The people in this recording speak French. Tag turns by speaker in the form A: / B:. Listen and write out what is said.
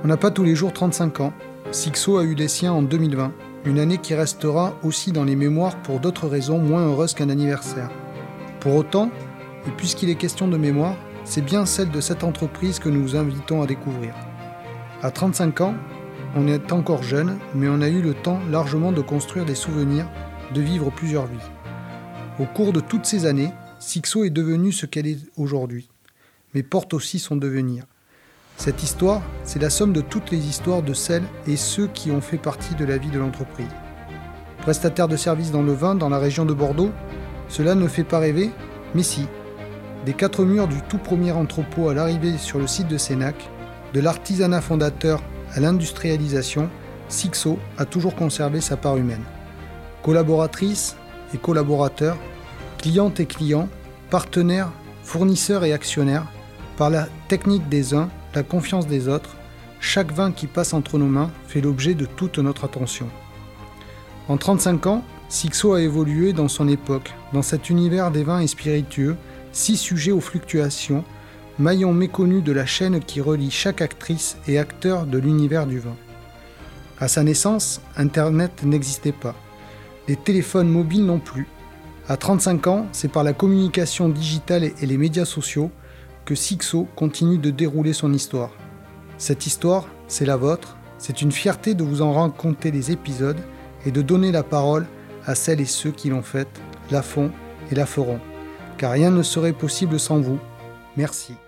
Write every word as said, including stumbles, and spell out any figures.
A: On n'a pas tous les jours trente-cinq ans. Sixo a eu les siens en deux mille vingt, une année qui restera aussi dans les mémoires pour d'autres raisons moins heureuses qu'un anniversaire. Pour autant, et puisqu'il est question de mémoire, c'est bien celle de cette entreprise que nous vous invitons à découvrir. À trente-cinq ans, on est encore jeune, mais on a eu le temps largement de construire des souvenirs, de vivre plusieurs vies. Au cours de toutes ces années, Sixo est devenue ce qu'elle est aujourd'hui, mais porte aussi son devenir. Cette histoire, c'est la somme de toutes les histoires de celles et ceux qui ont fait partie de la vie de l'entreprise. Prestataire de services dans le vin dans la région de Bordeaux, cela ne fait pas rêver, mais si. Des quatre murs du tout premier entrepôt à l'arrivée sur le site de Sénac, de l'artisanat fondateur à l'industrialisation, Sixo a toujours conservé sa part humaine. Collaboratrices et collaborateurs, clientes et clients, partenaires, fournisseurs et actionnaires, par la technique des uns, la confiance des autres, chaque vin qui passe entre nos mains fait l'objet de toute notre attention. En trente-cinq ans, Sixo a évolué dans son époque, dans cet univers des vins et spiritueux, si sujet aux fluctuations, maillon méconnu de la chaîne qui relie chaque actrice et acteur de l'univers du vin. À sa naissance, Internet n'existait pas. Les téléphones mobiles non plus. À trente-cinq ans, c'est par la communication digitale et les médias sociaux que Sixo continue de dérouler son histoire. Cette histoire, c'est la vôtre, c'est une fierté de vous en raconter les épisodes et de donner la parole à celles et ceux qui l'ont faite, la font et la feront. Car rien ne serait possible sans vous. Merci.